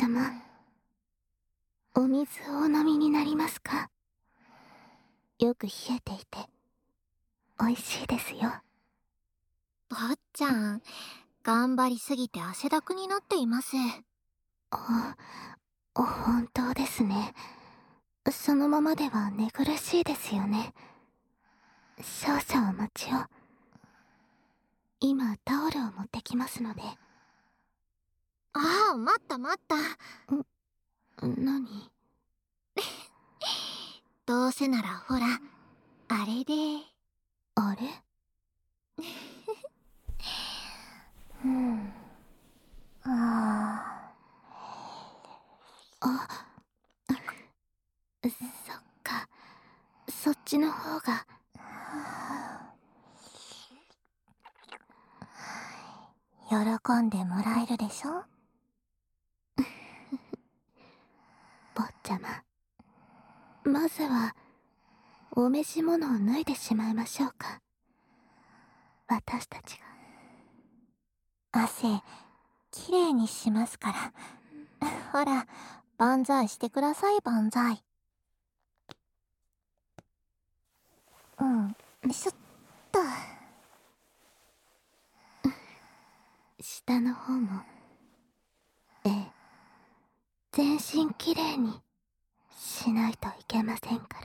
ちゃま、お水をお飲みになりますか？よく冷えていて美味しいですよ。 坊ちゃん、頑張りすぎて汗だくになっています。 本当ですね。そのままでは寝苦しいですよね。少々お待ちを。今タオルを持ってきますので。 ああ、待った待った。 何？ どうせならほら、あれで。 あれ？そっか。そっちの方が。 喜んでもらえるでしょ？ 坊ちゃま、まずはお召し物を脱いでしまいましょうか。私たちが。 汗、きれいにしますから。ほら、万歳してください、万歳。しょっと。 下の方も、全身きれいにしないといけませんから。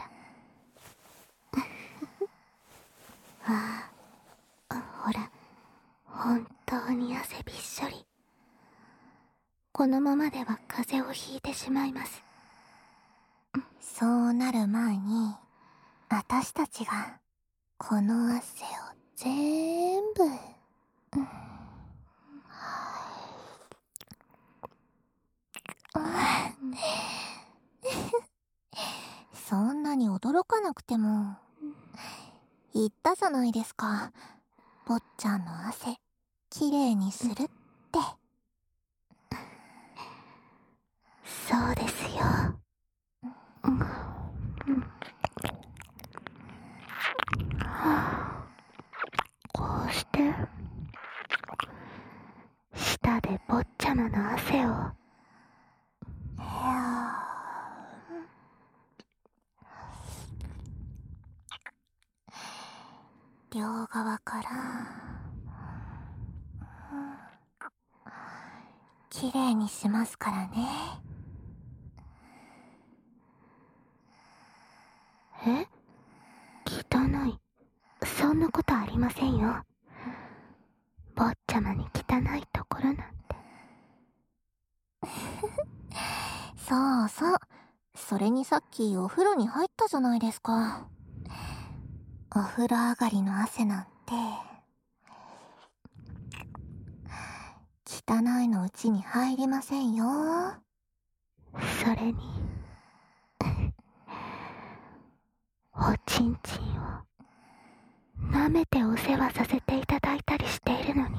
ああ、ほら、本当に汗びっしょり。このままでは風邪をひいてしまいます。 そうなる前に、私たちがこの汗を全部、そんなに驚かなくても。言ったじゃないですか。坊ちゃんの汗、きれいにするって。 そうですよ。こうして、舌で坊ちゃまの汗を。 両側からきれいにしますからね。 え？汚い。そんなことありませんよ。坊ちゃまに汚いところなんて。 そうそう。それにさっきお風呂に入ったじゃないですか。お風呂上がりの汗なんて、汚いのうちに入りませんよ。 それに、おちんちんを舐めてお世話させていただいたりしているのに、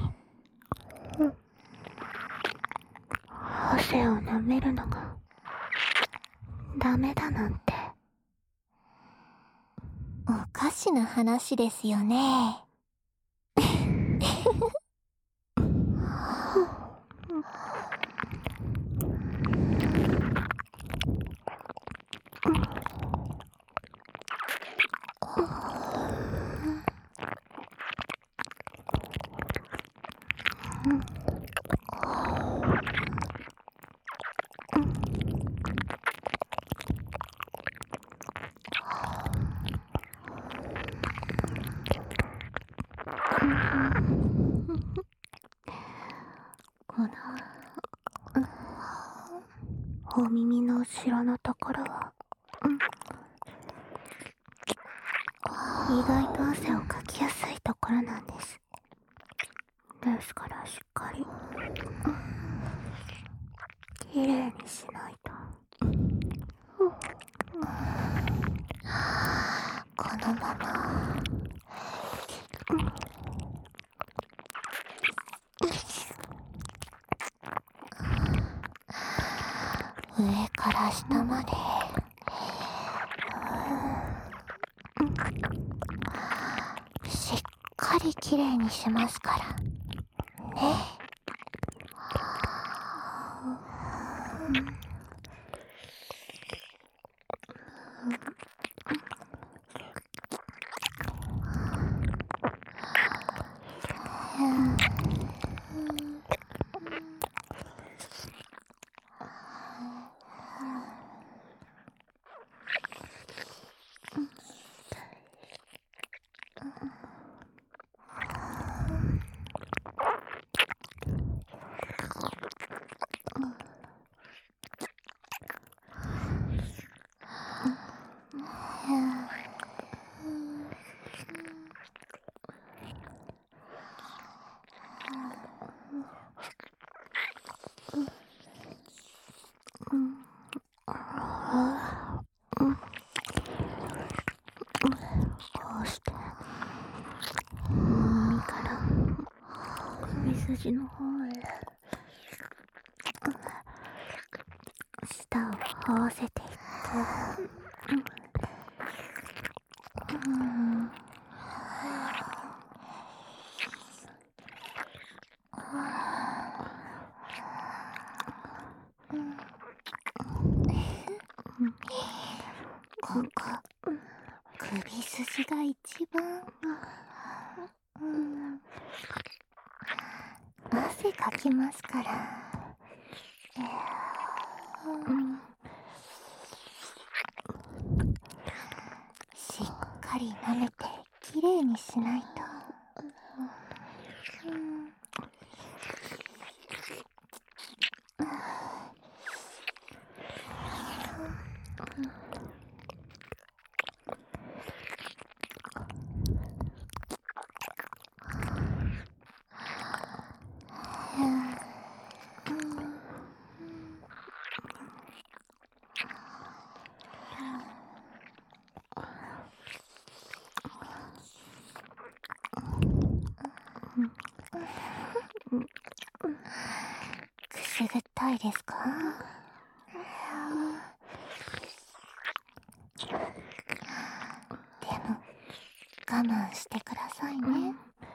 汗を舐めるのがダメだなんて。 おかしな話ですよね。 この、お耳の後ろのところは、意外と汗をかきやすいところなんです。ですからしっかり、きれいにしないと。 このまま。上から下まで。しっかりきれいにしますからね。 筋の方へ舌を合わせていって、 ここ首筋が一番汗かきますから。しっかり舐めてきれいにしないと。くすぐったいですか？でも我慢してくださいね。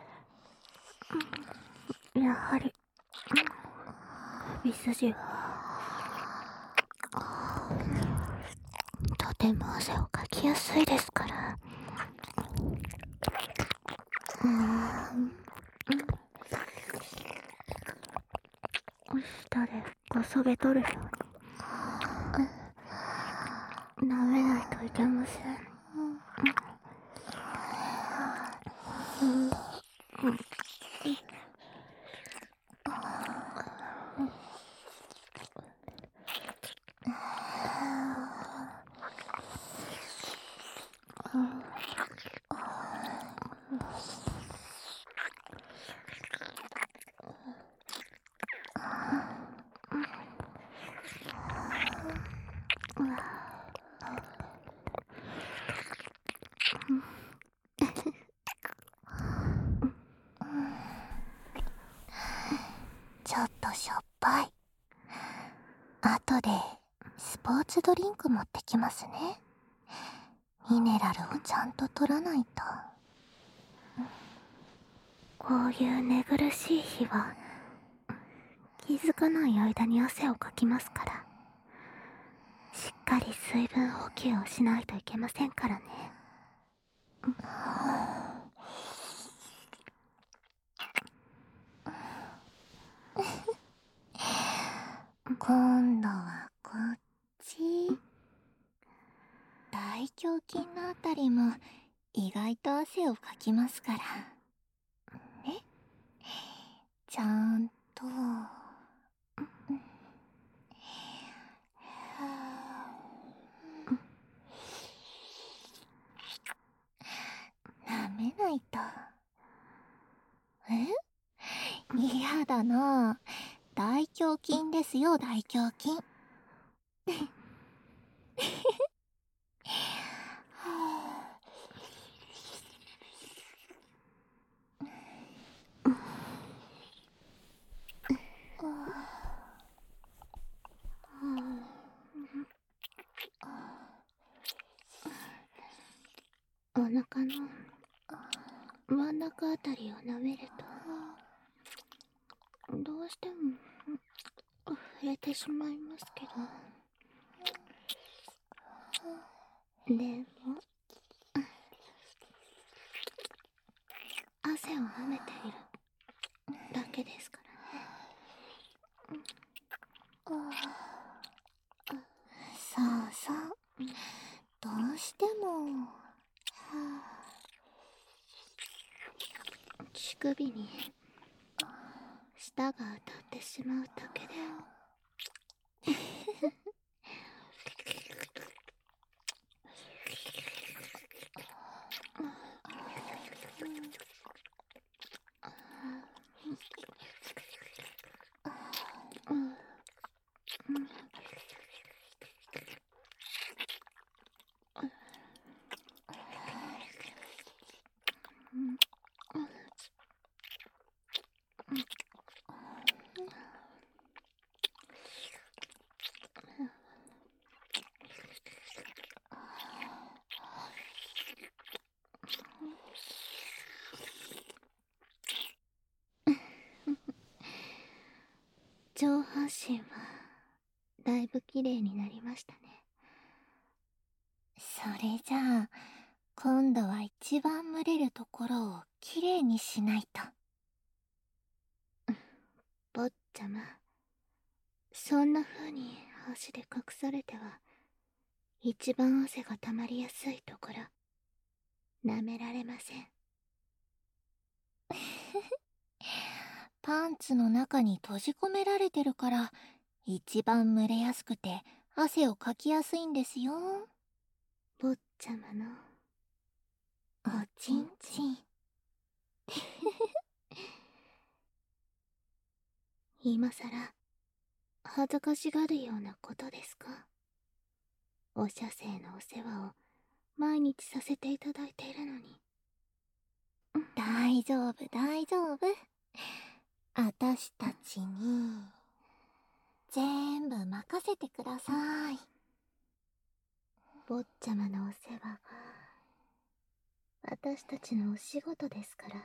やはり首筋はとても汗をかきやすいですから。舌でこそげ取るように舐めないといけません。 ちょっとしょっぱい。後でスポーツドリンク持ってきますね。ミネラルをちゃんと取らないと。 こういう寝苦しい日は気づかない間に汗をかきますから、しっかり水分補給をしないといけませんからね。 今度はこっち。大胸筋のあたりも意外と汗をかきますからね。ちゃんと舐めないと。嫌だな。大胸筋ですよ、大胸筋。 お腹の真ん中あたりを舐めるとどうしても触れてしまいますけど、でも汗を舐めているだけですからね。 そうそう。どうしても乳首に舌が当たってしまうだけで上半身はだいぶ綺麗になりましたね。 それじゃあ、今度は一番蒸れるところをきれいにしないと。 坊ちゃま、そんな風に足で隠されては、一番汗が溜まりやすいところ、舐められません。 パンツの中に閉じ込められてるから、一番蒸れやすくて汗をかきやすいんですよ。 坊ちゃまのおちんちん。 今さら恥ずかしがるようなことですか？お写生のお世話を毎日させていただいているのに。 大丈夫、大丈夫。あたしたちに、全部任せてください。 坊ちゃまのお世話は、私たちのお仕事ですから。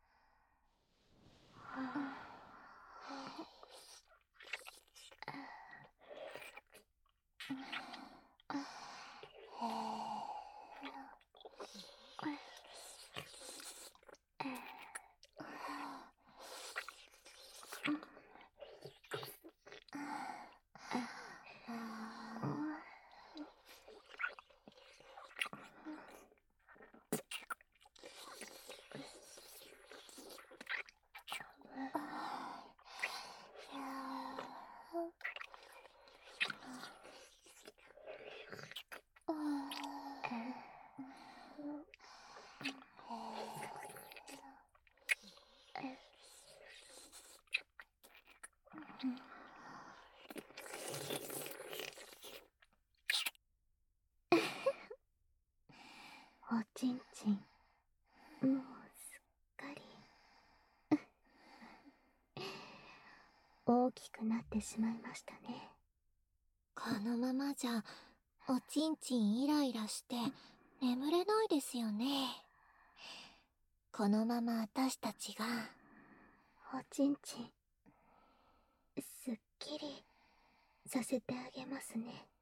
おちんちん、もうすっかり大きくなってしまいましたね。 このままじゃ、おちんちんイライラして眠れないですよね。このまま私たちが、 おちんちん、すっきりさせてあげますね。